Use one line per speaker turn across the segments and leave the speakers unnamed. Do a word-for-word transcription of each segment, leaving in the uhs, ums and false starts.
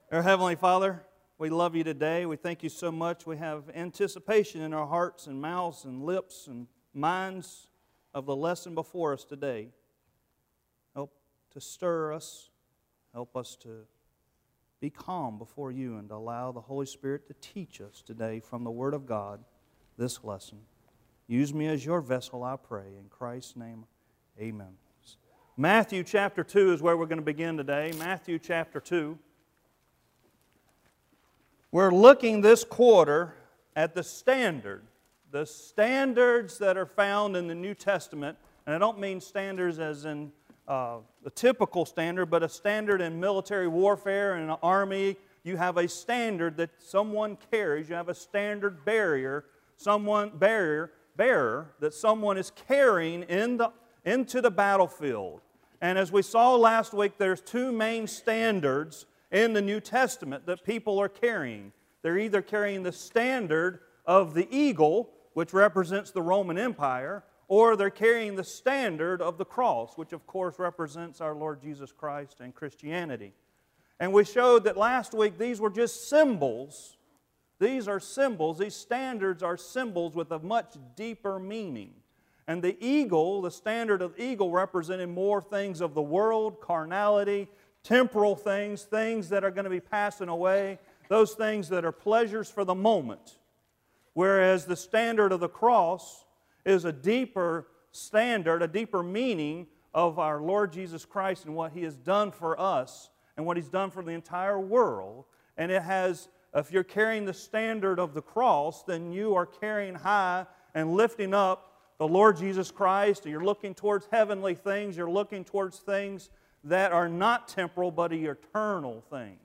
Our Heavenly Father, we love you today. We thank you so much. We have anticipation in our hearts and mouths and lips and minds of the lesson before us today. Help to stir us. Help us to be calm before you and allow the Holy Spirit to teach us today from the Word of God this lesson. Use me as your vessel, I pray. In Christ's name, amen. Matthew chapter two is where we're going to begin today. Matthew chapter two. We're looking this quarter at the standard, the standards that are found in the New Testament. And I don't mean standards as in uh, the typical standard, but a standard in military warfare and an army. You have a standard that someone carries. You have a standard barrier, someone barrier bearer that someone is carrying in the, into the battlefield. And as we saw last week, there's two main standards in the New Testament that people are carrying. They're either carrying the standard of the eagle, which represents the Roman Empire, or they're carrying the standard of the cross, which of course represents our Lord Jesus Christ and Christianity. And we showed that last week these were just symbols. These are symbols. These standards are symbols with a much deeper meaning. And the eagle, the standard of the eagle, represented more things of the world, carnality, temporal things, things that are going to be passing away, those things that are pleasures for the moment. Whereas the standard of the cross is a deeper standard, a deeper meaning of our Lord Jesus Christ and what He has done for us and what He's done for the entire world. And it has, if you're carrying the standard of the cross, then you are carrying high and lifting up the Lord Jesus Christ. You're looking towards heavenly things. You're looking towards things that are not temporal but eternal things.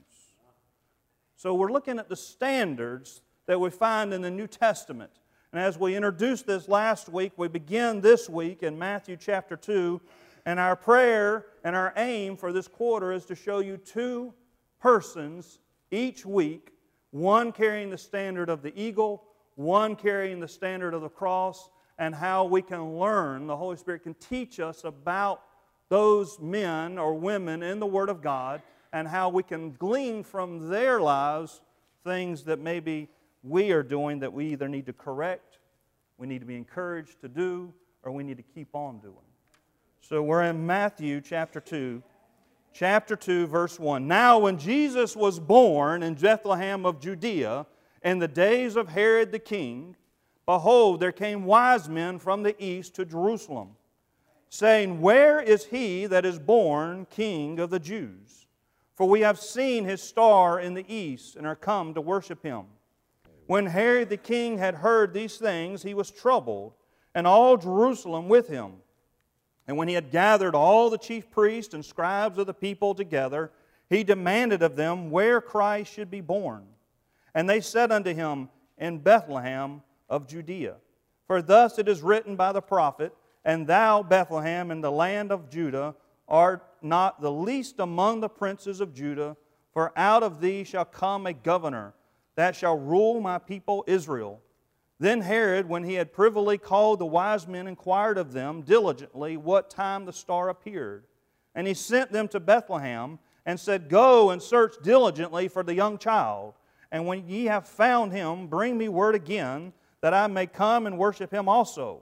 So we're looking at the standards that we find in the New Testament. And as we introduced this last week, we begin this week in Matthew chapter two. And our prayer and our aim for this quarter is to show you two persons each week, one carrying the standard of the eagle, one carrying the standard of the cross, and how we can learn, the Holy Spirit can teach us about those men or women in the Word of God and how we can glean from their lives things that maybe we are doing that we either need to correct, we need to be encouraged to do, or we need to keep on doing. So we're in Matthew chapter two, chapter two, verse one. Now when Jesus was born in Bethlehem of Judea in the days of Herod the king, behold, there came wise men from the east to Jerusalem, saying, Where is He that is born King of the Jews? For we have seen His star in the east, and are come to worship Him. When Herod the king had heard these things, he was troubled, and all Jerusalem with him. And when he had gathered all the chief priests and scribes of the people together, he demanded of them where Christ should be born. And they said unto him, In Bethlehem of Judea. For thus it is written by the prophet, And thou, Bethlehem, in the land of Judah, art not the least among the princes of Judah, for out of thee shall come a governor, that shall rule my people Israel. Then Herod, when he had privily called the wise men, inquired of them diligently what time the star appeared. And he sent them to Bethlehem, and said, Go and search diligently for the young child, and when ye have found him, bring me word again, that I may come and worship him also.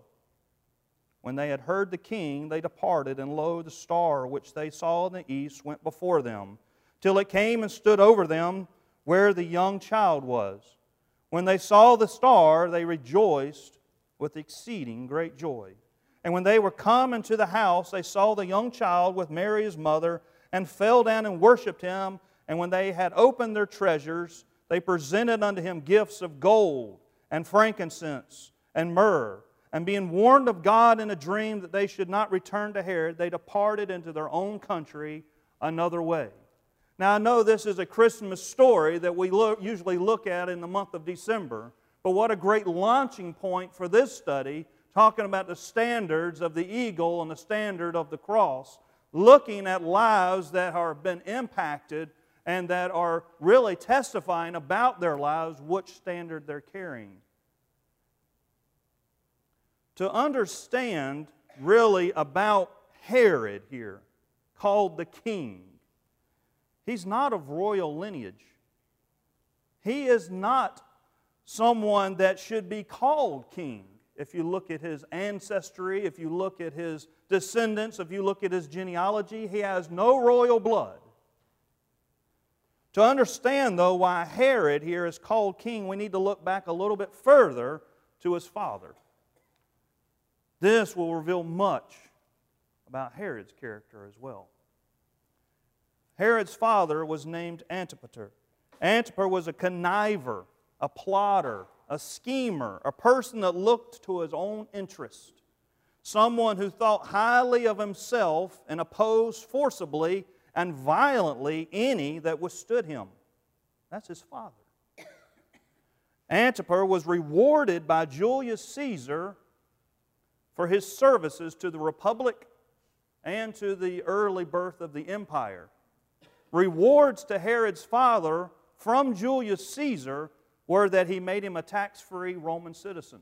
When they had heard the king, they departed, and lo, the star which they saw in the east went before them, till it came and stood over them where the young child was. When they saw the star, they rejoiced with exceeding great joy. And when they were come into the house, they saw the young child with Mary his mother, and fell down and worshipped Him. And when they had opened their treasures, they presented unto Him gifts of gold, and frankincense, and myrrh. And being warned of God in a dream that they should not return to Herod, they departed into their own country another way. Now I know this is a Christmas story that we look, usually look at in the month of December, but what a great launching point for this study, talking about the standards of the eagle and the standard of the cross, looking at lives that have been impacted and that are really testifying about their lives, which standard they're carrying. To understand really about Herod here, called the king, He's not of royal lineage. He is not someone that should be called king. If you look at his ancestry, if you look at his descendants, if you look at his genealogy, he has no royal blood. To understand, though, why Herod here is called king, we need to look back a little bit further to his father. This will reveal much about Herod's character as well. Herod's father was named Antipater. Antipater was a conniver, a plotter, a schemer, a person that looked to his own interest, someone who thought highly of himself and opposed forcibly and violently any that withstood him. That's his father. Antipater was rewarded by Julius Caesar for his services to the Republic and to the early birth of the empire. Rewards to Herod's father from Julius Caesar were that he made him a tax-free Roman citizen.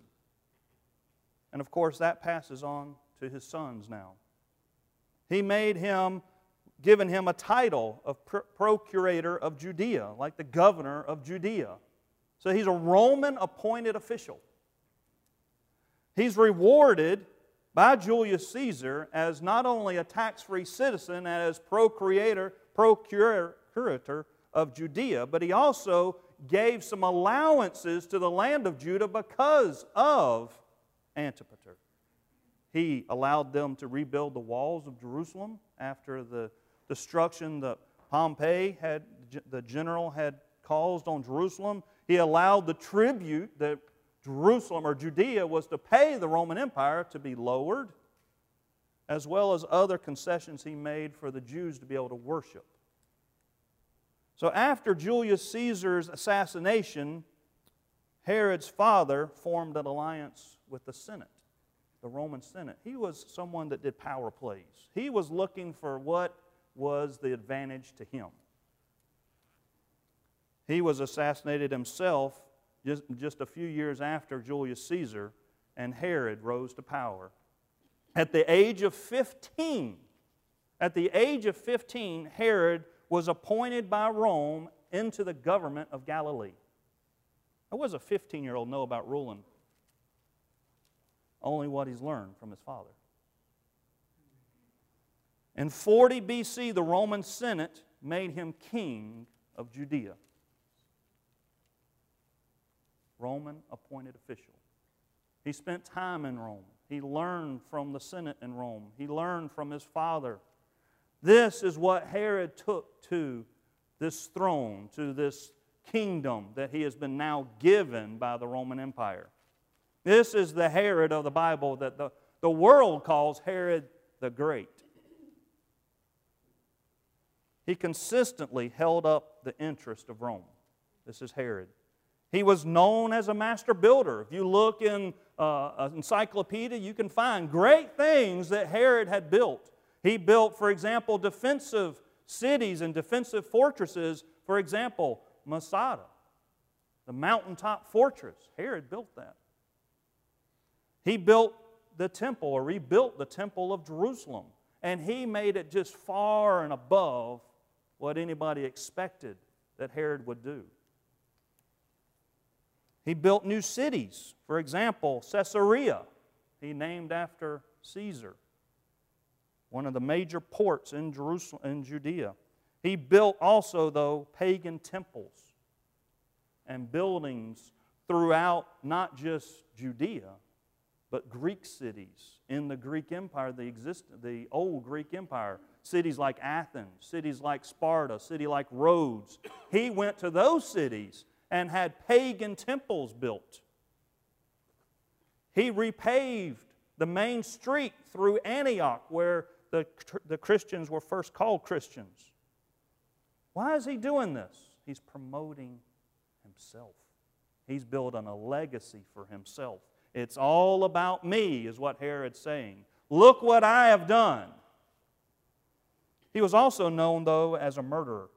And of course that passes on to his sons now. He made him, given him a title of procurator of Judea, like the governor of Judea. So he's a Roman appointed official. He's rewarded by Julius Caesar as not only a tax-free citizen, as procurator, procurator of Judea, but he also gave some allowances to the land of Judah because of Antipater. He allowed them to rebuild the walls of Jerusalem after the destruction that Pompey had, the general had caused on Jerusalem. He allowed the tribute that Jerusalem or Judea was to pay the Roman Empire to be lowered, as well as other concessions he made for the Jews to be able to worship. So after Julius Caesar's assassination, Herod's father formed an alliance with the Senate, the Roman Senate. He was someone that did power plays. He was looking for what was the advantage to him. He was assassinated himself just, just a few years after Julius Caesar, and Herod rose to power. At the age of fifteen, at the age of fifteen, Herod was appointed by Rome into the government of Galilee. What does a fifteen-year-old know about ruling? Only what he's learned from his father. In forty B C, the Roman Senate made him king of Judea. Roman appointed official. He spent time in Rome. He learned from the Senate in Rome. He learned from his father. This is what Herod took to this throne, to this kingdom that he has been now given by the Roman Empire. This is the Herod of the Bible that the, the world calls Herod the Great. He consistently held up the interest of Rome. This is Herod. He was known as a master builder. If you look in uh, an encyclopedia, you can find great things that Herod had built. He built, for example, defensive cities and defensive fortresses. For example, Masada, the mountaintop fortress. Herod built that. He built the temple, or rebuilt the temple of Jerusalem. And he made it just far and above what anybody expected that Herod would do. He built new cities. For example, Caesarea, he named after Caesar, one of the major ports in Jerusalem, in Judea. He built also, though, pagan temples and buildings throughout not just Judea, but Greek cities in the Greek Empire, the, exist, the old Greek Empire. Cities like Athens, cities like Sparta, city like Rhodes. He went to those cities and had pagan temples built. He repaved the main street through Antioch, where the, the Christians were first called Christians. Why is he doing this? He's promoting himself. He's building a legacy for himself. It's all about me, is what Herod's saying. Look what I have done. He was also known, though, as a murderer.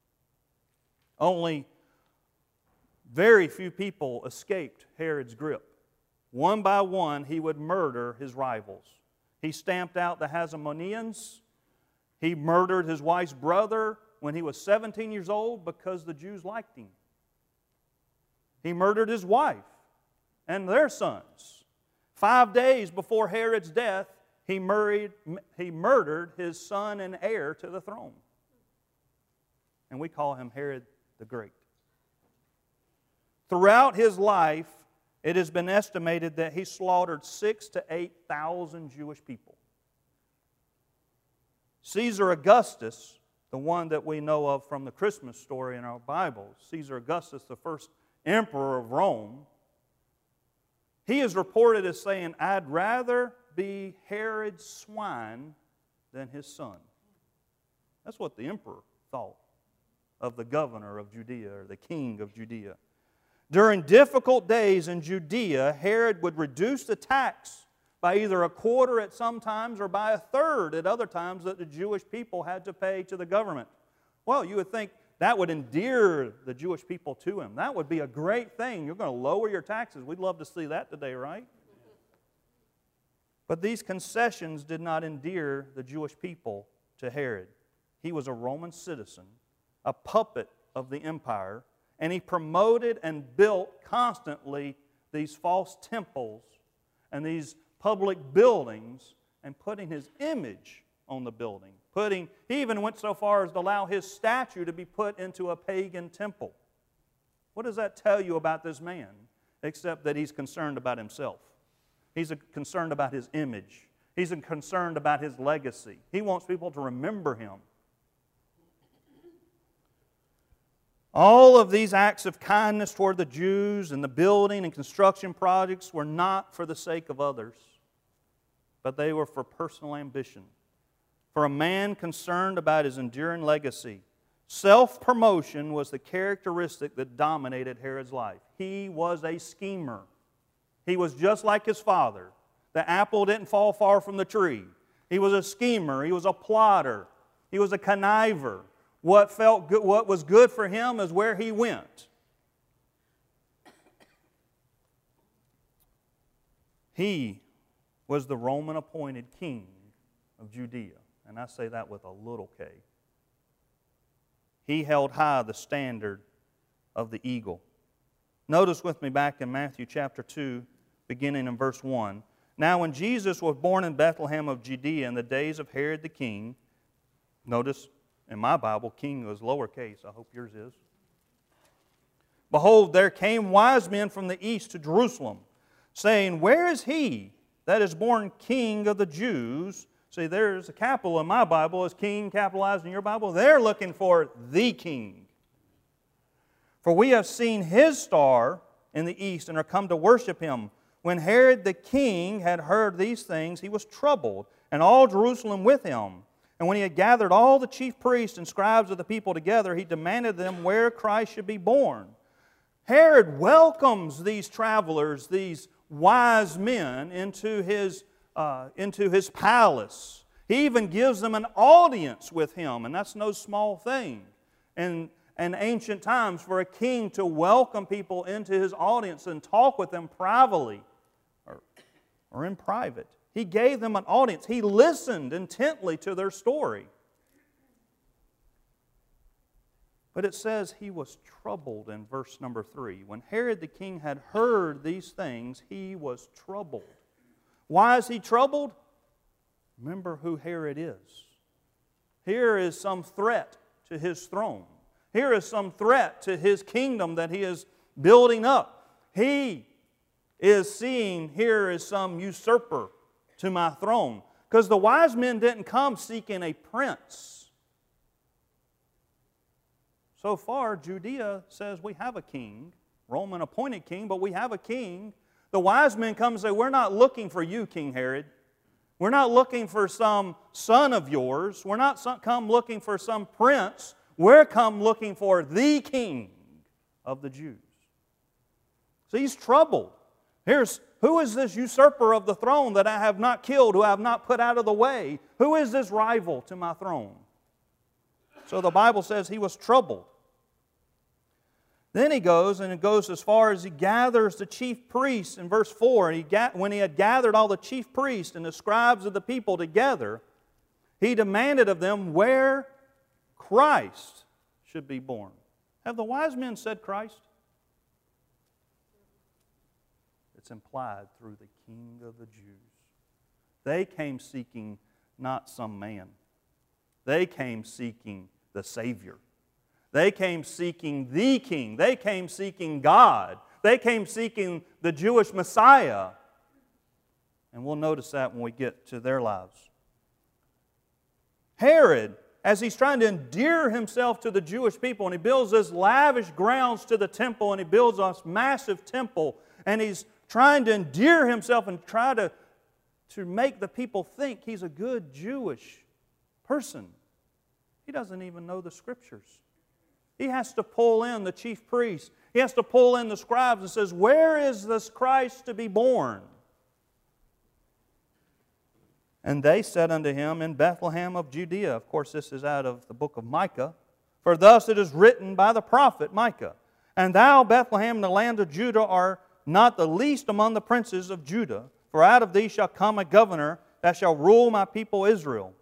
Only very few people escaped Herod's grip. One by one, he would murder his rivals. He stamped out the Hasmoneans. He murdered his wife's brother. when he was seventeen years old because the Jews liked him. He murdered his wife and their sons. Five days before Herod's death, he, murdered, he murdered his son and heir to the throne. And we call him Herod the Great. Throughout his life, it has been estimated that he slaughtered six to eight thousand Jewish people. Caesar Augustus, the one that we know of from the Christmas story in our Bible, Caesar Augustus, the first emperor of Rome, he is reported as saying, "I'd rather be Herod's swine than his son." That's what the emperor thought of the governor of Judea, or the king of Judea. During difficult days in Judea, Herod would reduce the tax by either a quarter at some times or by a third at other times that the Jewish people had to pay to the government. Well, you would think that would endear the Jewish people to him. That would be a great thing. You're going to lower your taxes. We'd love to see that today, right? But these concessions did not endear the Jewish people to Herod. He was a Roman citizen, a puppet of the empire, and he promoted and built constantly these false temples and these public buildings and putting his image on the building. Putting, he even went so far as to allow his statue to be put into a pagan temple. What does that tell you about this man? Except that he's concerned about himself. He's concerned about his image. He's concerned about his legacy. He wants people to remember him. All of these acts of kindness toward the Jews and the building and construction projects were not for the sake of others, but they were for personal ambition. For a man concerned about his enduring legacy, self-promotion was the characteristic that dominated Herod's life. He was a schemer. He was just like his father. The apple didn't fall far from the tree. He was a schemer. He was a plotter. He was a conniver. What felt good, what was good for him is where he went. He was the Roman appointed king of Judea. And I say that with a little k. He held high the standard of the eagle. Notice with me back in Matthew chapter two, beginning in verse one. Now when Jesus was born in Bethlehem of Judea in the days of Herod the king, notice in my Bible, king was lowercase. I hope yours is. Behold, there came wise men from the east to Jerusalem, saying, "Where is he that is born king of the Jews?" See, there's a capital in my Bible. Is king capitalized in your Bible? They're looking for the king. For we have seen his star in the east and are come to worship him. When Herod the king had heard these things, he was troubled, and all Jerusalem with him. And when he had gathered all the chief priests and scribes of the people together, he demanded them where Christ should be born. Herod welcomes these travelers, these wise men, into his, uh, into his palace. He even gives them an audience with him, and that's no small thing. In, in ancient times, for a king to welcome people into his audience and talk with them privately or, or in private. He gave them an audience. He listened intently to their story. But it says he was troubled in verse number three. When Herod the king had heard these things, he was troubled. Why is he troubled? Remember who Herod is. Here is some threat to his throne. Here is some threat to his kingdom that he is building up. He is seen here as some usurper to my throne. Because the wise men didn't come seeking a prince. So far, Judea says we have a king, Roman appointed king, but we have a king. The wise men come and say, we're not looking for you, King Herod. We're not looking for some son of yours. We're not some, come looking for some prince. We're come looking for the king of the Jews. So he's troubled. Here's, who is this usurper of the throne that I have not killed, who I have not put out of the way? Who is this rival to my throne? So the Bible says he was troubled. Then he goes, and it goes as far as he gathers the chief priests in verse four. And he ga- when he had gathered all the chief priests and the scribes of the people together, he demanded of them where Christ should be born. Have the wise men said Christ? It's implied through the King of the Jews. They came seeking not some man. They came seeking the Savior. They came seeking the King. They came seeking God. They came seeking the Jewish Messiah. And we'll notice that when we get to their lives. Herod, as he's trying to endear himself to the Jewish people, and he builds this lavish grounds to the temple, and he builds this massive temple, and he's trying to endear himself and try to, to make the people think he's a good Jewish person. He doesn't even know the Scriptures. He has to pull in the chief priests. He has to pull in the scribes and says, where is this Christ to be born? And they said unto him, in Bethlehem of Judea. Of course, this is out of the book of Micah. For thus it is written by the prophet Micah, and thou, Bethlehem, in the land of Judah, art not the least among the princes of Judah, for out of thee shall come a governor that shall rule my people Israel.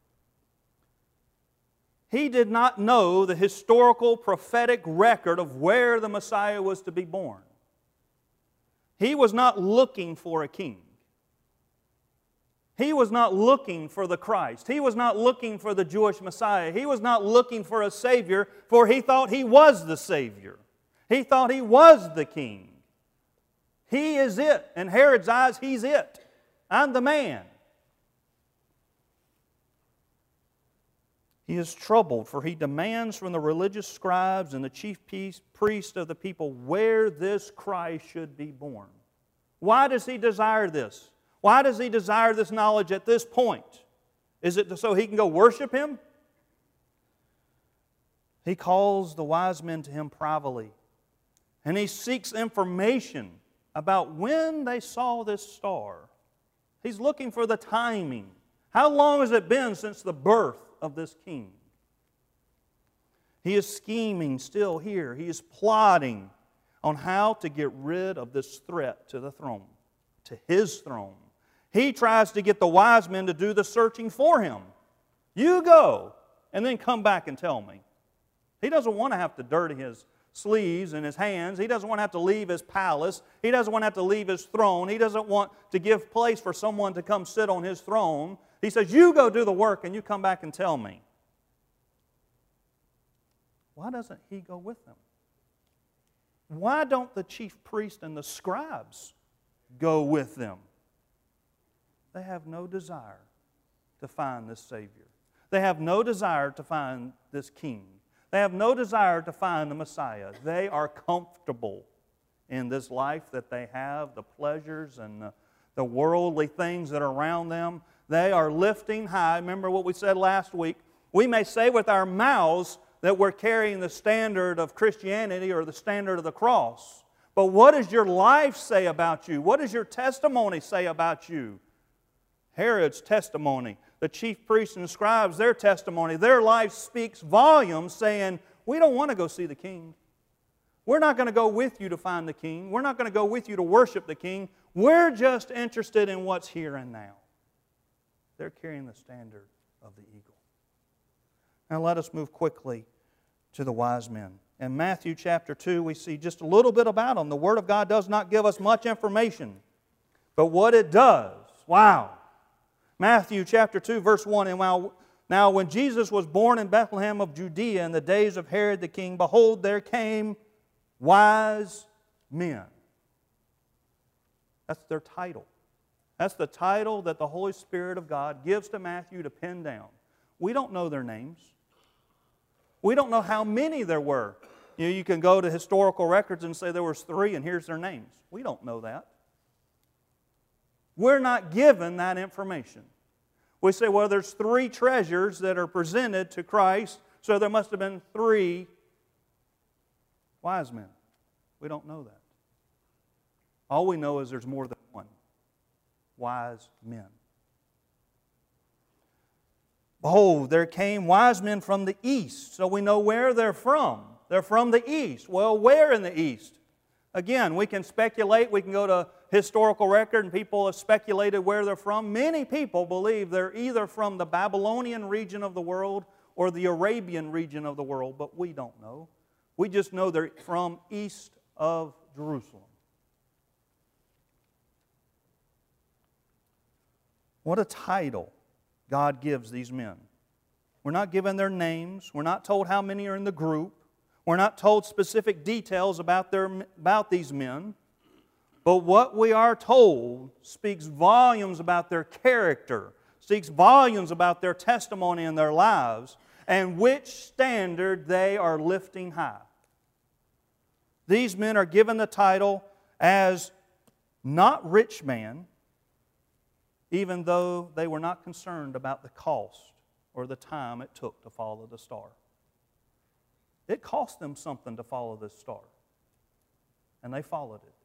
He did not know the historical prophetic record of where the Messiah was to be born. He was not looking for a king. He was not looking for the Christ. He was not looking for the Jewish Messiah. He was not looking for a Savior, for he thought he was the Savior. He thought he was the king. He is it. In Herod's eyes, he's it. I'm the man. He is troubled, for he demands from the religious scribes and the chief priests of the people where this Christ should be born. Why does he desire this? Why does he desire this knowledge at this point? Is it so he can go worship him? He calls the wise men to him privately, and he seeks information about when they saw this star. He's looking for the timing. How long has it been since the birth of this king? He is scheming still here. He is plotting on how to get rid of this threat to the throne, to his throne. He tries to get the wise men to do the searching for him. You go, and then come back and tell me. He doesn't want to have to dirty his sleeves and his hands. He doesn't want to have to leave his palace. He doesn't want to have to leave his throne. He doesn't want to give place for someone to come sit on his throne. He says, you go do the work and you come back and tell me. Why doesn't he go with them? Why don't the chief priest and the scribes go with them? They have no desire to find this Savior. They have no desire to find this King. They have no desire to find the Messiah. They are comfortable in this life that they have, the pleasures and the, the worldly things that are around them. They are lifting high. Remember what we said last week? We may say with our mouths that we're carrying the standard of Christianity or the standard of the cross. But what does your life say about you? What does your testimony say about you? Herod's testimony, the chief priests and scribes, their testimony, their life speaks volumes saying, we don't want to go see the king. We're not going to go with you to find the king. We're not going to go with you to worship the king. We're just interested in what's here and now. They're carrying the standard of the eagle. Now let us move quickly to the wise men. In Matthew chapter two, we see just a little bit about them. The Word of God does not give us much information. But what it does, wow. Matthew chapter two, verse one, and while, now when Jesus was born in Bethlehem of Judea in the days of Herod the king, behold, there came wise men. That's their title. That's the title that the Holy Spirit of God gives to Matthew to pin down. We don't know their names. We don't know how many there were. You know, you can go to historical records and say there was three and here's their names. We don't know that. We're not given that information. We say, well, there's three treasures that are presented to Christ, so there must have been three wise men. We don't know that. All we know is there's more than one. Wise men. Behold, there came wise men from the east. So we know where they're from. They're from the east. Well, where in the east? Again, we can speculate. We can go to historical record and people have speculated where they're from. Many people believe they're either from the Babylonian region of the world or the Arabian region of the world, but we don't know. We just know they're from east of Jerusalem. What a title God gives these men. We're not given their names. We're not told how many are in the group. We're not told specific details about, their, about these men. But what we are told speaks volumes about their character, speaks volumes about their testimony in their lives, and which standard they are lifting high. These men are given the title as not rich man, even though they were not concerned about the cost or the time it took to follow the star. It cost them something to follow this star, and they followed it.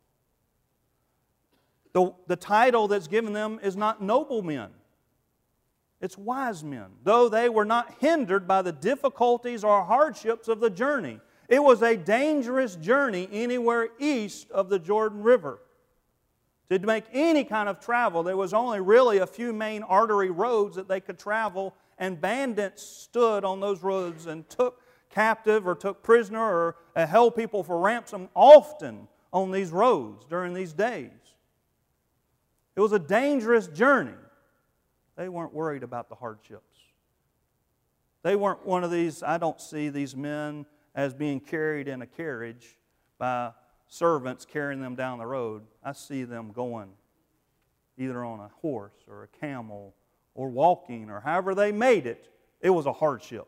The, the title that's given them is not noble men. It's wise men, though they were not hindered by the difficulties or hardships of the journey. It was a dangerous journey anywhere east of the Jordan River. To make any kind of travel, there was only really a few main artery roads that they could travel, and bandits stood on those roads and took captive or took prisoner or held people for ransom often on these roads during these days. It was a dangerous journey. They weren't worried about the hardships. They weren't one of these, I don't see these men as being carried in a carriage by servants carrying them down the road. I see them going either on a horse or a camel or walking or however they made it. It was a hardship.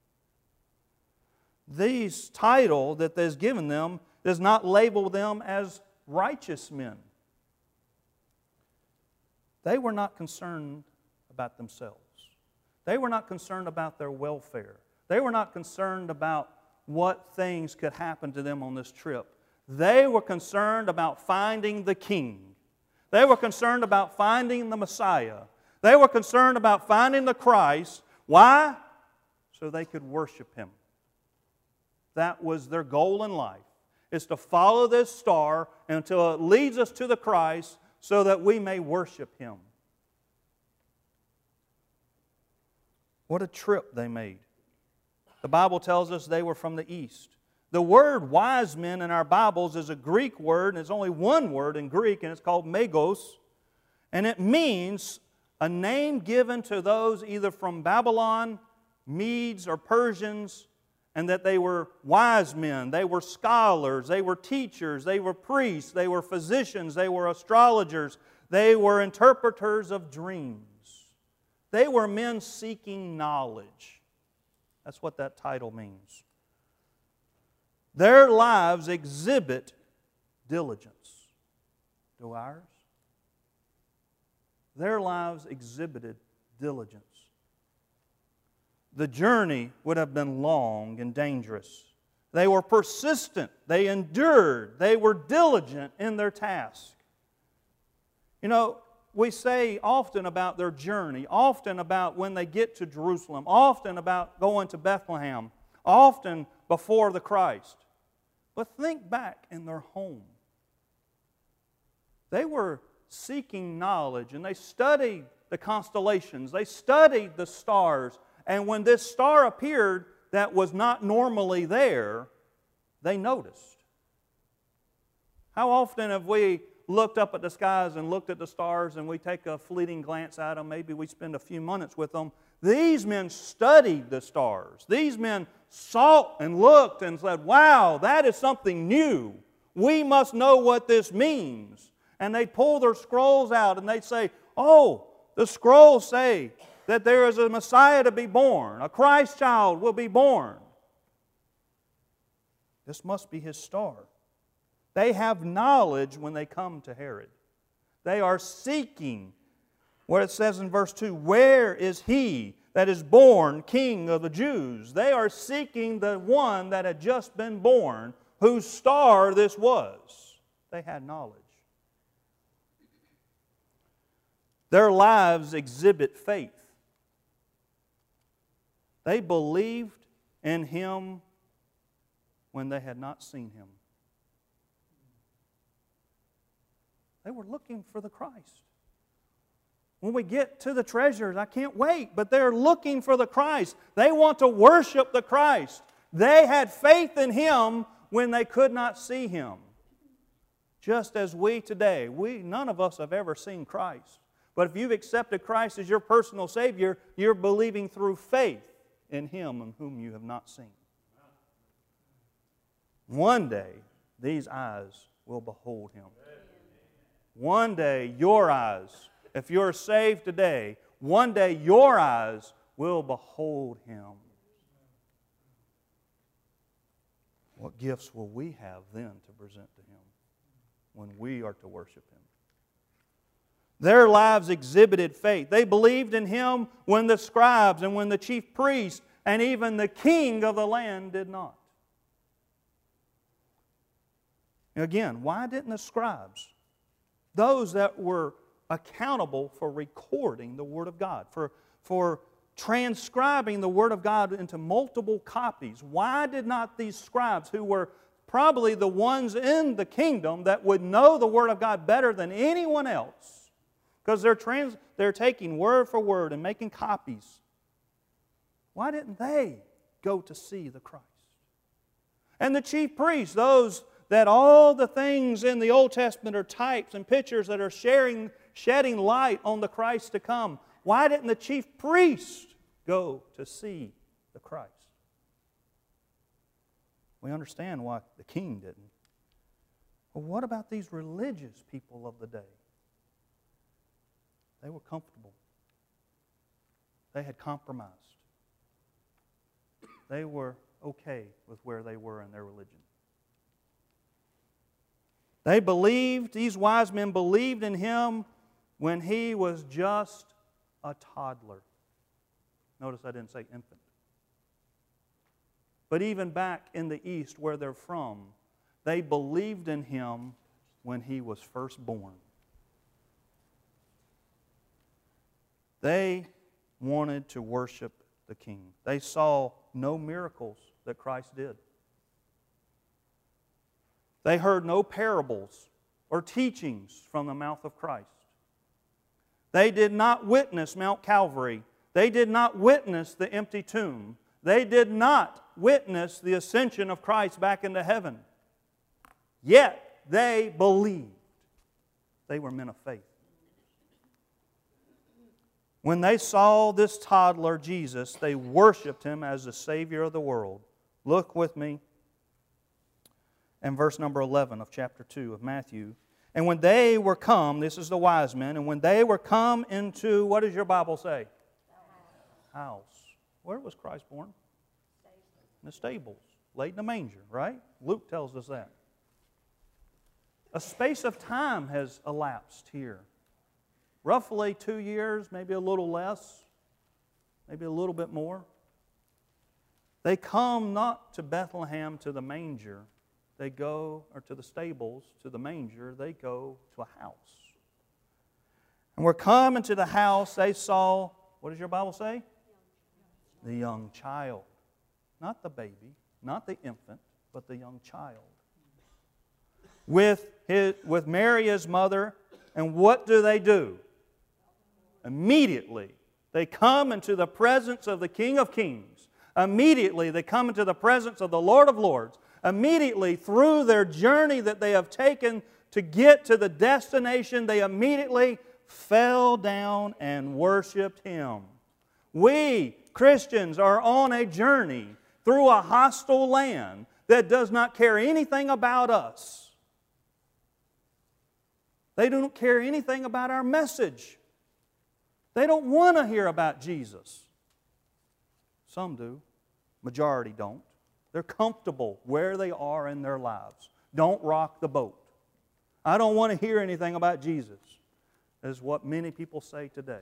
These title that is given them does not label them as righteous men. They were not concerned about themselves. They were not concerned about their welfare. They were not concerned about what things could happen to them on this trip. They were concerned about finding the King. They were concerned about finding the Messiah. They were concerned about finding the Christ. Why? So they could worship Him. That was their goal in life, is to follow this star until it leads us to the Christ so that we may worship Him. What a trip they made. The Bible tells us they were from the east. The word wise men in our Bibles is a Greek word, and it's only one word in Greek, and it's called magos. And it means a name given to those either from Babylon, Medes, or Persians, and that they were wise men, they were scholars, they were teachers, they were priests, they were physicians, they were astrologers, they were interpreters of dreams. They were men seeking knowledge. That's what that title means. Their lives exhibit diligence. Do ours? Their lives exhibited diligence. The journey would have been long and dangerous. They were persistent. They endured. They were diligent in their task. You know, we say often about their journey, often about when they get to Jerusalem, often about going to Bethlehem, often before the Christ. But think back in their home. They were seeking knowledge, and they studied the constellations. They studied the stars. And when this star appeared that was not normally there, they noticed. How often have we looked up at the skies and looked at the stars and we take a fleeting glance at them? Maybe we spend a few minutes with them. These men studied the stars. These men sought and looked and said, wow, that is something new. We must know what this means. And they pull their scrolls out and they say, oh, the scrolls say that there is a Messiah to be born. A Christ child will be born. This must be His star. They have knowledge when they come to Herod. They are seeking what it says in verse two, where is He that is born King of the Jews? They are seeking the one that had just been born, whose star this was. They had knowledge. Their lives exhibit faith. They believed in Him when they had not seen Him. They were looking for the Christ. when we get to the treasures, I can't wait. But they're looking for the Christ. They want to worship the Christ. They had faith in Him when they could not see Him. Just as we today, we none of us have ever seen Christ. But if you've accepted Christ as your personal Savior, you're believing through faith in Him in whom you have not seen. One day, these eyes will behold Him. One day, your eyes, if you're saved today, one day your eyes will behold Him. What gifts will we have then to present to Him when we are to worship Him? Their lives exhibited faith. They believed in Him when the scribes and when the chief priests and even the king of the land did not. Again, why didn't the scribes, those that were accountable for recording the Word of God, for, for transcribing the Word of God into multiple copies, why did not these scribes, who were probably the ones in the kingdom that would know the Word of God better than anyone else, because they're, trans, they're taking word for word and making copies, why didn't they go to see the Christ? And the chief priests, those that all the things in the Old Testament are types and pictures that are sharing, shedding light on the Christ to come, why didn't the chief priests go to see the Christ? We understand why the king didn't. But what about these religious people of the day? They were comfortable. They had compromised. They were okay with where they were in their religion. They believed, these wise men believed in Him when He was just a toddler. Notice I didn't say infant. But even back in the East where they're from, they believed in Him when He was first born. They wanted to worship the King. They saw no miracles that Christ did. They heard no parables or teachings from the mouth of Christ. They did not witness Mount Calvary. They did not witness the empty tomb. They did not witness the ascension of Christ back into heaven. Yet they believed. They were men of faith. When they saw this toddler, Jesus, they worshiped Him as the Savior of the world. Look with me in verse number eleven of chapter two of Matthew. And when they were come, this is the wise men, and when they were come into, what does your Bible say? House. Where was Christ born? In the stables, laid in a manger, right? Luke tells us that. A space of time has elapsed here. Roughly two years, maybe a little less, maybe a little bit more. They come not to Bethlehem, to the manger. They go, or to the stables, to the manger. They go to a house. And we're coming to the house. They saw, what does your Bible say? The young child. Not the baby, not the infant, but the young child. With, his, with Mary, His mother, and what do they do? Immediately, they come into the presence of the King of Kings. Immediately, they come into the presence of the Lord of Lords. Immediately, through their journey that they have taken to get to the destination, they immediately fell down and worshiped Him. We, Christians, are on a journey through a hostile land that does not care anything about us. They don't care anything about our message. They don't want to hear about Jesus. Some do. Majority don't. They're comfortable where they are in their lives. Don't rock the boat. I don't want to hear anything about Jesus, is what many people say today.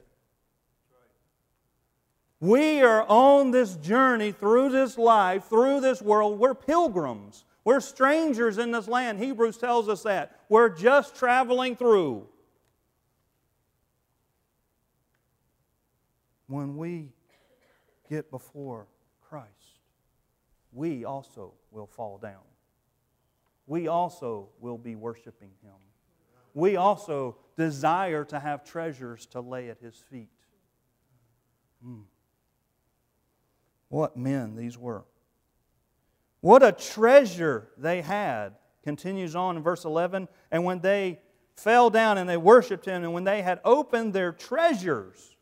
We are on this journey through this life, through this world. We're pilgrims. We're strangers in this land. Hebrews tells us that. We're just traveling through. When we get before Christ, we also will fall down. We also will be worshiping Him. we also desire to have treasures to lay at His feet. Hmm. What men these were. What a treasure they had. Continues on in verse eleven. And when they fell down and they worshiped Him, and when they had opened their treasures,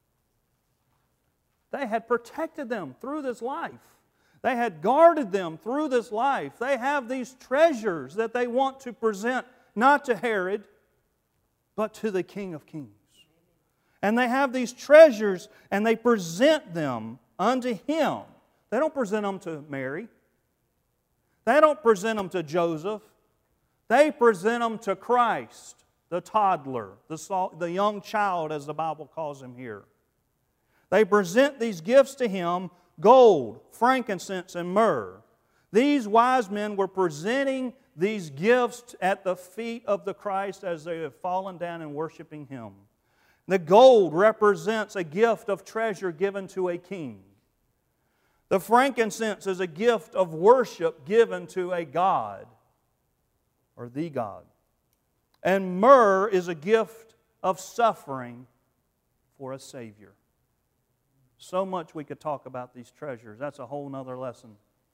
they had protected them through this life. They had guarded them through this life. They have these treasures that they want to present not to Herod, but to the King of Kings. And they have these treasures and they present them unto Him. They don't present them to Mary. They don't present them to Joseph. They present them to Christ, the toddler, the, the young child as the Bible calls him here. They present these gifts to Him, gold, frankincense, and myrrh. These wise men were presenting these gifts at the feet of the Christ as they have fallen down and worshiping Him. The gold represents a gift of treasure given to a king. The frankincense is a gift of worship given to a God, or the God. And myrrh is a gift of suffering for a Savior. So much we could talk about these treasures. That's a whole nother lesson.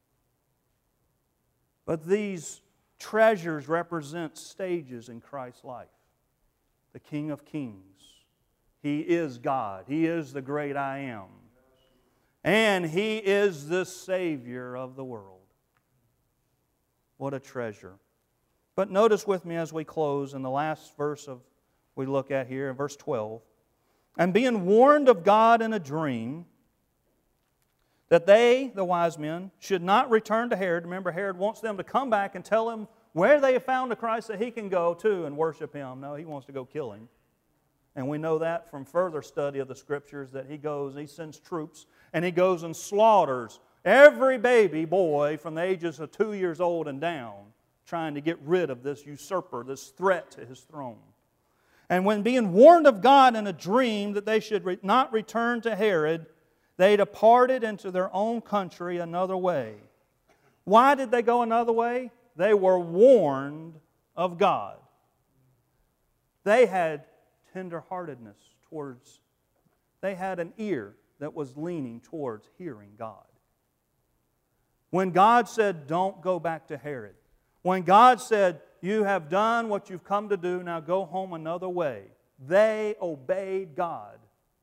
But these treasures represent stages in Christ's life. The King of Kings. He is God. He is the great I Am. And He is the Savior of the world. What a treasure. But notice with me as we close in the last verse of we look at here in verse twelve. And being warned of God in a dream that they, the wise men, should not return to Herod. Remember, Herod wants them to come back and tell him where they have found a Christ that he can go to and worship Him. No, he wants to go kill Him. And we know that from further study of the Scriptures that he goes, he sends troops, and he goes and slaughters every baby boy from the ages of two years old and down, trying to get rid of this usurper, this threat to his throne. And when being warned of God in a dream that they should not return to Herod, they departed into their own country another way. Why did they go another way? They were warned of God. They had tenderheartedness towards, they had an ear that was leaning towards hearing God. When God said, don't go back to Herod, when God said, you have done what you've come to do, now go home another way, they obeyed God.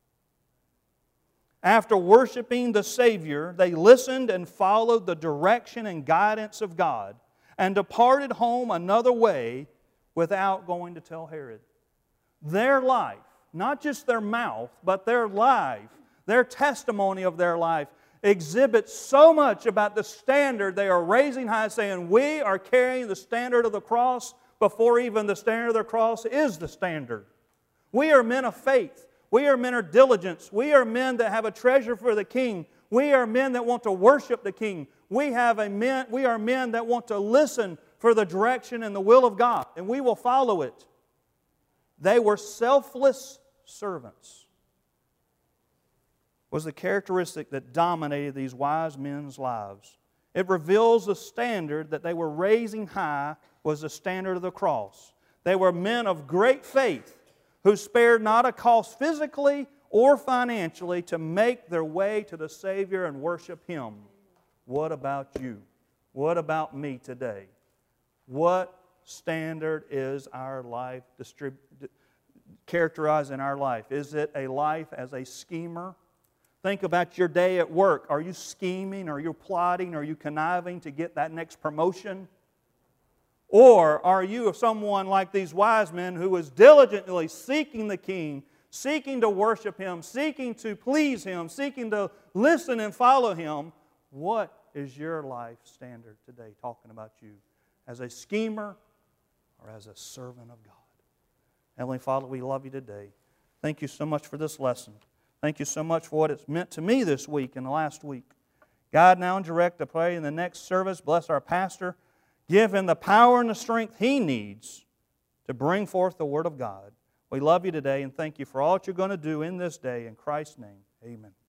After worshiping the Savior, they listened and followed the direction and guidance of God and departed home another way without going to tell Herod. Their life, not just their mouth, but their life, their testimony of their life, exhibits so much about the standard they are raising high, saying, we are carrying the standard of the cross before even the standard of the cross is the standard. We are men of faith. We are men of diligence. We are men that have a treasure for the King. We are men that want to worship the King. We, have a men, we are men that want to listen for the direction and the will of God, and we will follow it. They were selfless servants. Was the characteristic that dominated these wise men's lives. It reveals the standard that they were raising high was the standard of the cross. They were men of great faith who spared not a cost physically or financially to make their way to the Savior and worship Him. What about you? What about me today? What standard is our life distrib- characterized in our life? Is it a life as a schemer? Think about your day at work. Are you scheming? Are you plotting? Are you conniving to get that next promotion? Or are you someone like these wise men who is diligently seeking the King, seeking to worship Him, seeking to please Him, seeking to listen and follow Him? What is your life standard today, talking about you? As a schemer or as a servant of God? Heavenly Father, we love You today. Thank You so much for this lesson. Thank You so much for what it's meant to me this week and the last week. God, now and direct to pray in the next service. Bless our pastor. Give him the power and the strength he needs to bring forth the Word of God. We love You today and thank You for all that You're going to do in this day. In Christ's name, amen.